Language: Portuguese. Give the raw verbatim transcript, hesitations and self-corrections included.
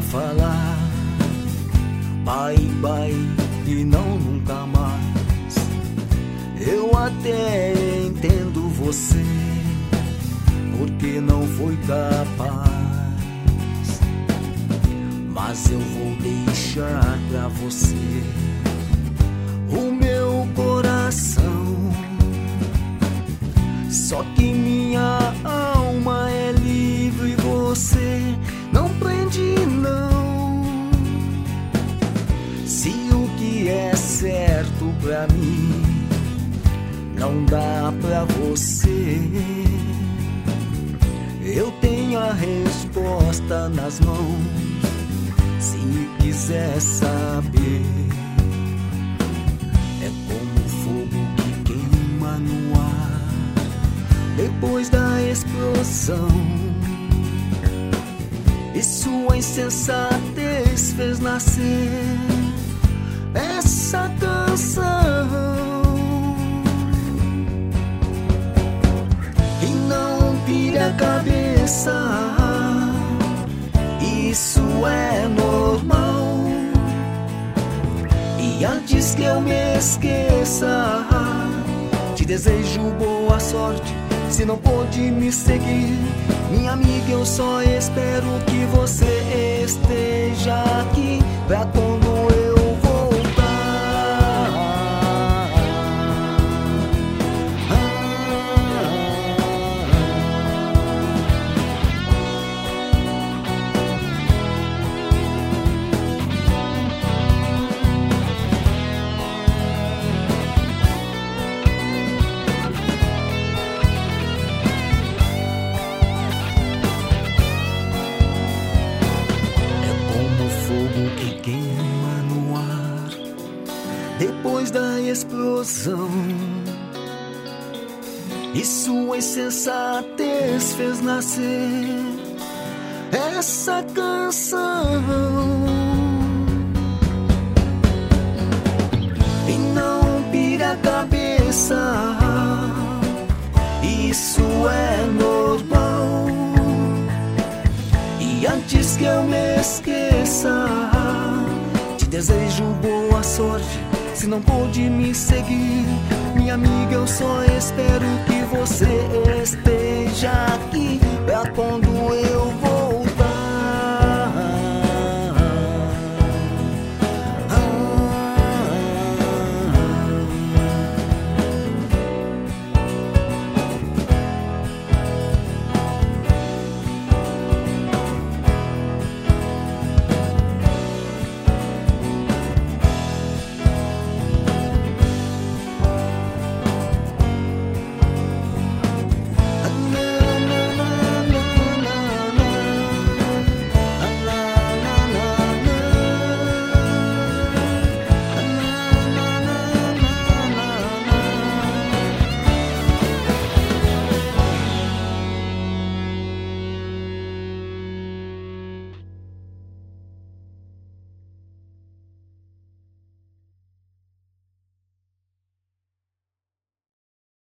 falar bye bye e não nunca mais. Eu até entendo você, porque não foi capaz. Mas eu vou deixar pra você o meu coração. Só que minha alma é livre e você não prende não. Se o que é certo pra mim não dá pra você, eu tenho a resposta nas mãos. Se quiser saber, é como fogo que queima no ar depois da explosão. E sua insensatez fez nascer essa canção. E não pire a cabeça, isso é normal. E antes que eu me esqueça, te desejo boa sorte. Se não pôde me seguir, minha amiga, eu só espero que você esteja aqui pra quando eu voltar. Depois da explosão, e sua insensatez fez nascer essa canção. E não pira a cabeça, isso é normal. E antes que eu me esqueça, te desejo boa sorte. Se não pôde me seguir, minha amiga, eu só espero que você esteja aqui pra